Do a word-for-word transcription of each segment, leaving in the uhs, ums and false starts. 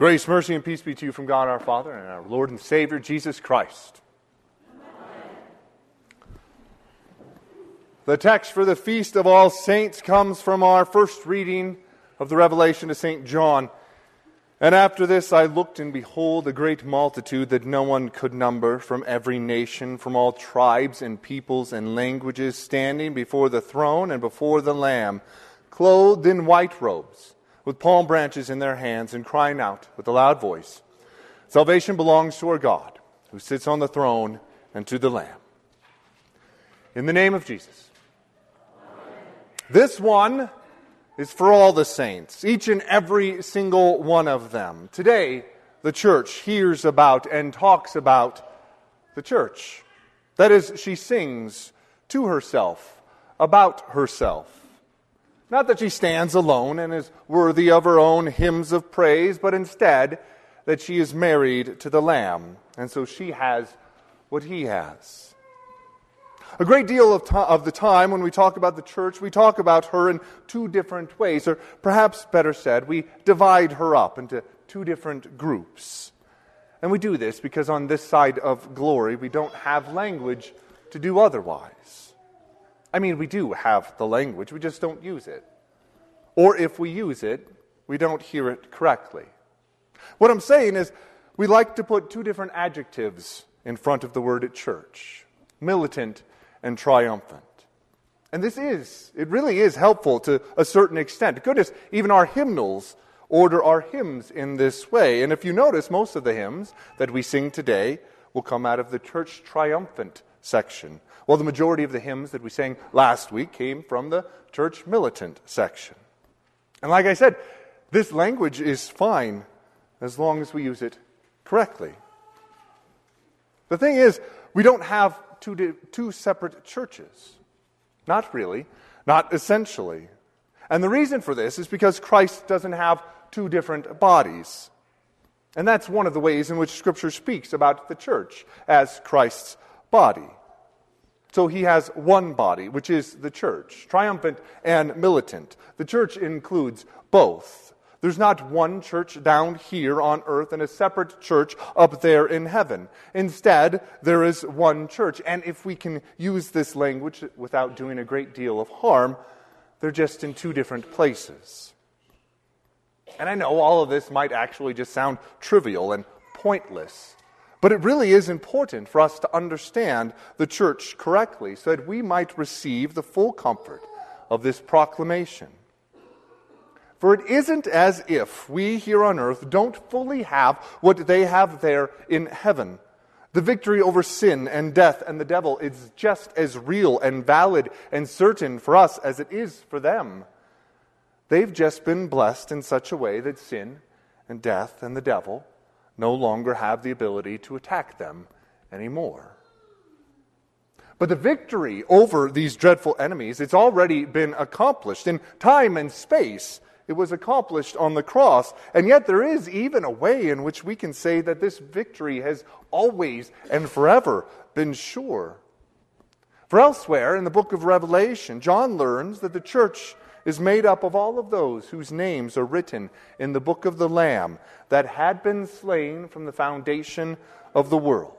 Grace, mercy, and peace be to you from God our Father and our Lord and Savior, Jesus Christ. Amen. The text for the Feast of All Saints comes from our first reading of the Revelation to Saint John. And after this I looked, and behold, a great multitude that no one could number, from every nation, from all tribes and peoples and languages, standing before the throne and before the Lamb, clothed in white robes, with palm branches in their hands, and crying out with a loud voice, "Salvation belongs to our God, who sits on the throne, and to the Lamb." In the name of Jesus. Amen. This one is for all the saints, each and every single one of them. Today, the church hears about and talks about the church. That is, she sings to herself, about herself. Not that she stands alone and is worthy of her own hymns of praise, but instead that she is married to the Lamb, and so she has what he has. A great deal of, to- of the time when we talk about the church, we talk about her in two different ways, or perhaps better said, we divide her up into two different groups. And we do this because on this side of glory, we don't have language to do otherwise. I mean, we do have the language, we just don't use it. Or if we use it, we don't hear it correctly. What I'm saying is, we like to put two different adjectives in front of the word at church: militant and triumphant. And this is, it really is helpful to a certain extent. Goodness, even our hymnals order our hymns in this way. And if you notice, most of the hymns that we sing today will come out of the church triumphant section. Well, the majority of the hymns that we sang last week came from the church militant section. And like I said, this language is fine as long as we use it correctly. The thing is, we don't have two, di- two separate churches. Not really. Not essentially. And the reason for this is because Christ doesn't have two different bodies. And that's one of the ways in which Scripture speaks about the church as Christ's body. So he has one body, which is the church, triumphant and militant. The church includes both. There's not one church down here on earth and a separate church up there in heaven. Instead, there is one church. And if we can use this language without doing a great deal of harm, they're just in two different places. And I know all of this might actually just sound trivial and pointless. But it really is important for us to understand the church correctly so that we might receive the full comfort of this proclamation. For it isn't as if we here on earth don't fully have what they have there in heaven. The victory over sin and death and the devil is just as real and valid and certain for us as it is for them. They've just been blessed in such a way that sin and death and the devil no longer have the ability to attack them anymore. But the victory over these dreadful enemies, it's already been accomplished. In time and space, it was accomplished on the cross. And yet there is even a way in which we can say that this victory has always and forever been sure. For elsewhere in the book of Revelation, John learns that the church is made up of all of those whose names are written in the book of the Lamb that had been slain from the foundation of the world.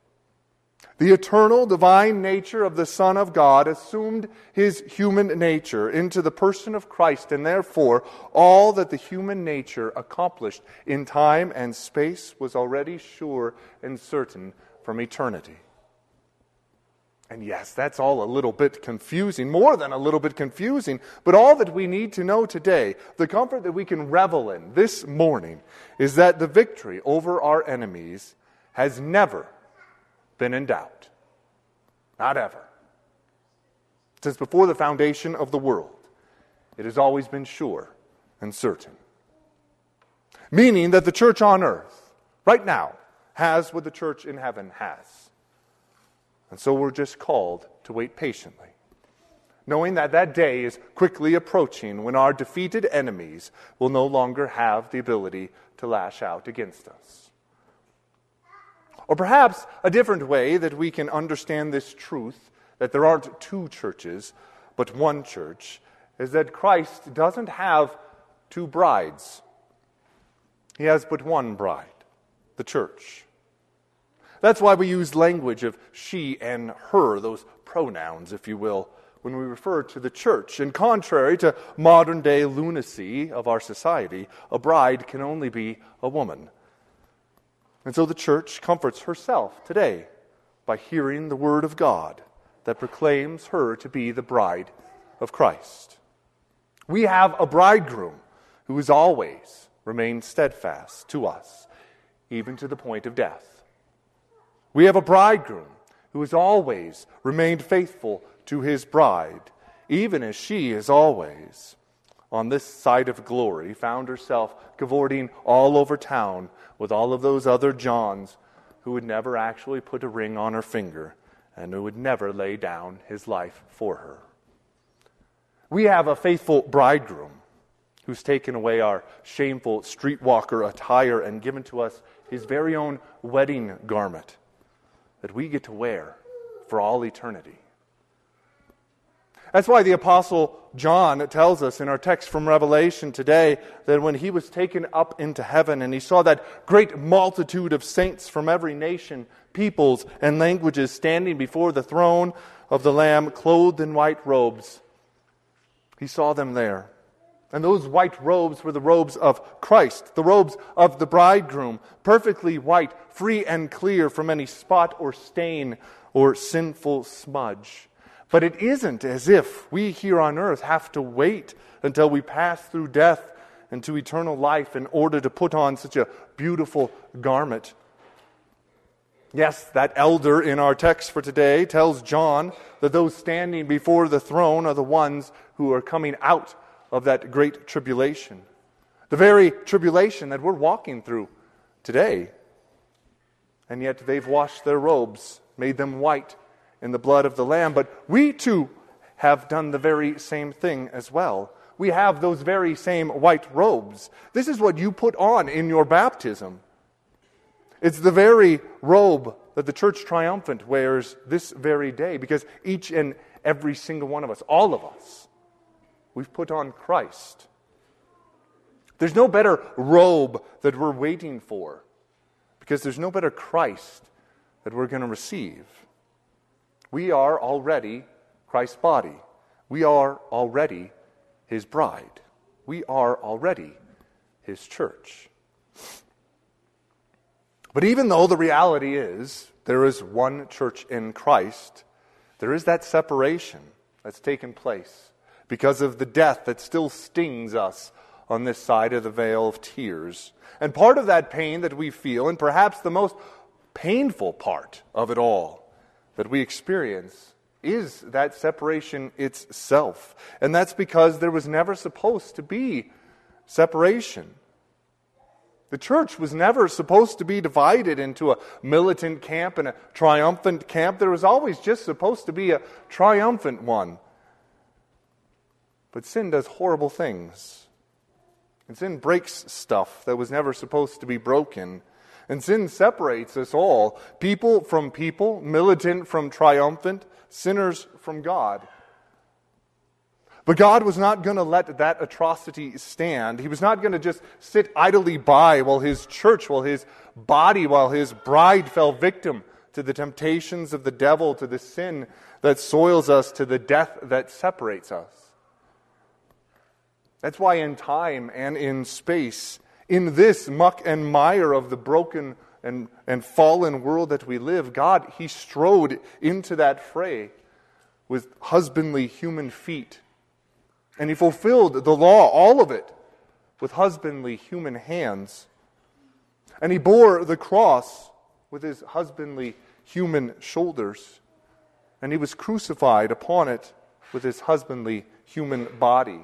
The eternal divine nature of the Son of God assumed his human nature into the person of Christ, and therefore all that the human nature accomplished in time and space was already sure and certain from eternity. And yes, that's all a little bit confusing, more than a little bit confusing, but all that we need to know today, the comfort that we can revel in this morning, is that the victory over our enemies has never been in doubt. Not ever. Since before the foundation of the world, it has always been sure and certain. Meaning that the church on earth, right now, has what the church in heaven has. And so we're just called to wait patiently, knowing that that day is quickly approaching when our defeated enemies will no longer have the ability to lash out against us. Or perhaps a different way that we can understand this truth, that there aren't two churches, but one church, is that Christ doesn't have two brides. He has but one bride, the church. That's why we use language of she and her, those pronouns, if you will, when we refer to the church. And contrary to modern-day lunacy of our society, a bride can only be a woman. And so the church comforts herself today by hearing the word of God that proclaims her to be the bride of Christ. We have a bridegroom who has always remained steadfast to us, even to the point of death. We have a bridegroom who has always remained faithful to his bride, even as she has always, on this side of glory, found herself cavorting all over town with all of those other Johns who would never actually put a ring on her finger and who would never lay down his life for her. We have a faithful bridegroom who's taken away our shameful streetwalker attire and given to us his very own wedding garment that we get to wear for all eternity. That's why the Apostle John tells us in our text from Revelation today that when he was taken up into heaven and he saw that great multitude of saints from every nation, peoples, and languages standing before the throne of the Lamb, clothed in white robes, he saw them there. And those white robes were the robes of Christ, the robes of the bridegroom, perfectly white, free and clear from any spot or stain or sinful smudge. But it isn't as if we here on earth have to wait until we pass through death into eternal life in order to put on such a beautiful garment. Yes, that elder in our text for today tells John that those standing before the throne are the ones who are coming out of that great tribulation. The very tribulation that we're walking through today. And yet they've washed their robes, made them white in the blood of the Lamb. But we too have done the very same thing as well. We have those very same white robes. This is what you put on in your baptism. It's the very robe that the church triumphant wears this very day, because each and every single one of us, all of us, we've put on Christ. There's no better robe that we're waiting for, because there's no better Christ that we're going to receive. We are already Christ's body. We are already His bride. We are already His church. But even though the reality is there is one church in Christ, there is that separation that's taken place because of the death that still stings us on this side of the veil of tears. And part of that pain that we feel, and perhaps the most painful part of it all that we experience, is that separation itself. And that's because there was never supposed to be separation. The church was never supposed to be divided into a militant camp and a triumphant camp. There was always just supposed to be a triumphant one. But sin does horrible things. And sin breaks stuff that was never supposed to be broken. And sin separates us all, people from people, militant from triumphant, sinners from God. But God was not going to let that atrocity stand. He was not going to just sit idly by while His church, while His body, while His bride fell victim to the temptations of the devil, to the sin that soils us, to the death that separates us. That's why in time and in space, in this muck and mire of the broken and, and fallen world that we live, God, He strode into that fray with husbandly human feet. And He fulfilled the law, all of it, with husbandly human hands. And He bore the cross with His husbandly human shoulders. And He was crucified upon it with His husbandly human body.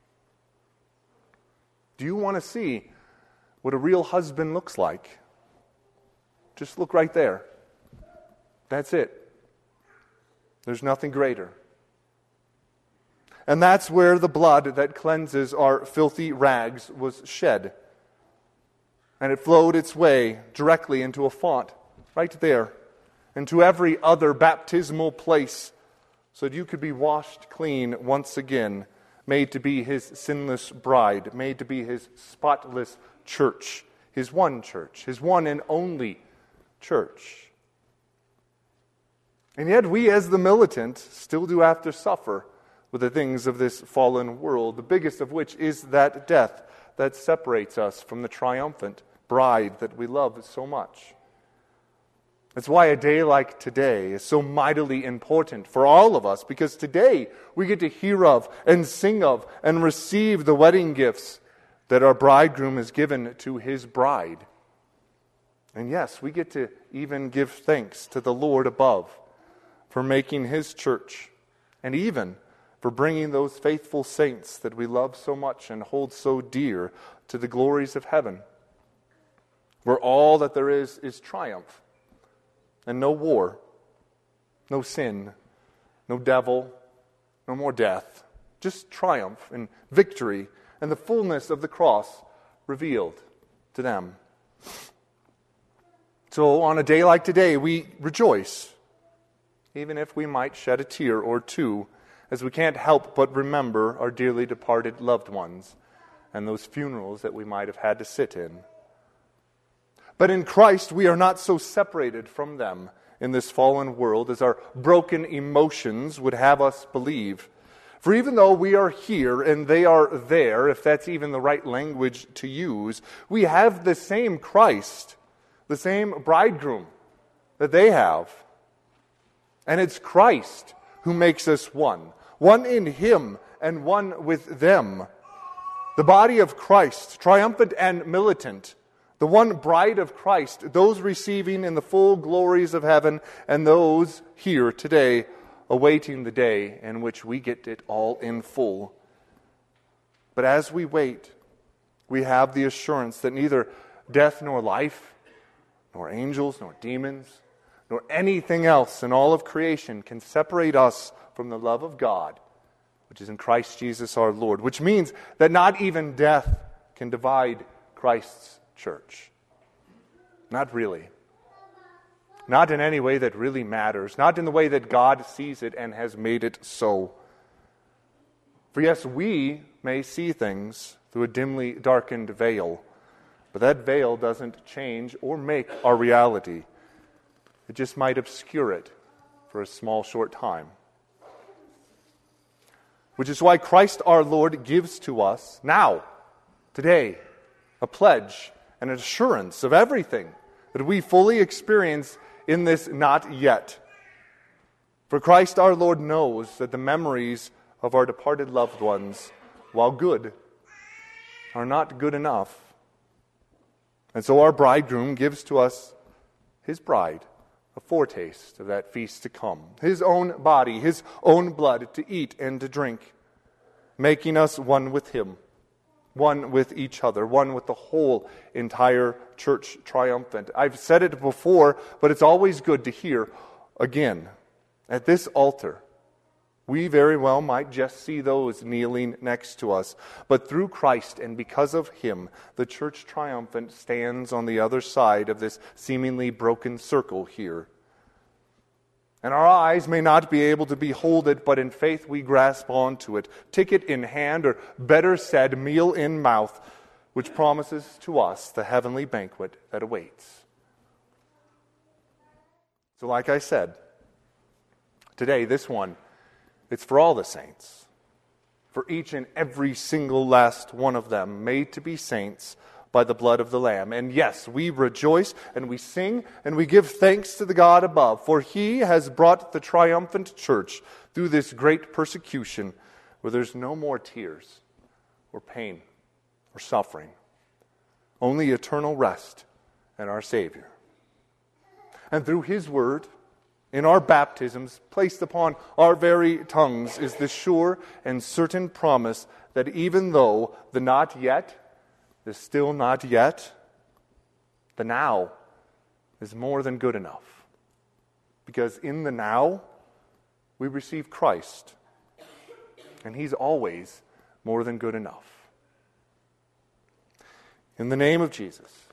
Do you want to see what a real husband looks like? Just look right there. That's it. There's nothing greater. And that's where the blood that cleanses our filthy rags was shed. And it flowed its way directly into a font, right there, into every other baptismal place, so that you could be washed clean once again, made to be His sinless bride, made to be His spotless church, his one church, his one and only church. And yet we as the militant still do have to suffer with the things of this fallen world, the biggest of which is that death that separates us from the triumphant bride that we love so much. That's why a day like today is so mightily important for all of us, because today we get to hear of and sing of and receive the wedding gifts that our bridegroom has given to his bride. And yes, we get to even give thanks to the Lord above for making his church, and even for bringing those faithful saints that we love so much and hold so dear to the glories of heaven, where all that there is is triumph, and no war, no sin, no devil, no more death, just triumph and victory and the fullness of the cross revealed to them. So on a day like today, we rejoice, even if we might shed a tear or two, as we can't help but remember our dearly departed loved ones and those funerals that we might have had to sit in. But in Christ, we are not so separated from them in this fallen world as our broken emotions would have us believe. For even though we are here and they are there, if that's even the right language to use, we have the same Christ, the same bridegroom that they have. And it's Christ who makes us one, one in him and one with them. The body of Christ, triumphant and militant, the one bride of Christ, those receiving in the full glories of heaven, and those here today awaiting the day in which we get it all in full. But as we wait, we have the assurance that neither death nor life, nor angels, nor demons, nor anything else in all of creation can separate us from the love of God, which is in Christ Jesus our Lord, which means that not even death can divide Christ's church. Not really. Not in any way that really matters. Not in the way that God sees it and has made it so. For yes, we may see things through a dimly darkened veil, but that veil doesn't change or make our reality. It just might obscure it for a small, short time. Which is why Christ our Lord gives to us now, today, a pledge and an assurance of everything that we fully experience in this not yet. For Christ our Lord knows that the memories of our departed loved ones, while good, are not good enough. And so our bridegroom gives to us his bride, a foretaste of that feast to come, his own body, his own blood to eat and to drink, making us one with him, one with each other, one with the whole entire church triumphant. I've said it before, but it's always good to hear again. At this altar, we very well might just see those kneeling next to us, but through Christ and because of him, the church triumphant stands on the other side of this seemingly broken circle here. And our eyes may not be able to behold it, but in faith we grasp onto it, ticket in hand, or better said, meal in mouth, which promises to us the heavenly banquet that awaits. So like I said, today, this one, it's for all the saints, for each and every single last one of them, made to be saints by the blood of the Lamb. And yes, we rejoice and we sing and we give thanks to the God above, for he has brought the triumphant church through this great persecution where there's no more tears or pain or suffering, only eternal rest in our Savior. And through his word, in our baptisms, placed upon our very tongues, is the sure and certain promise that even though the not yet is still not yet, the now is more than good enough. Because in the now, we receive Christ, and he's always more than good enough. In the name of Jesus,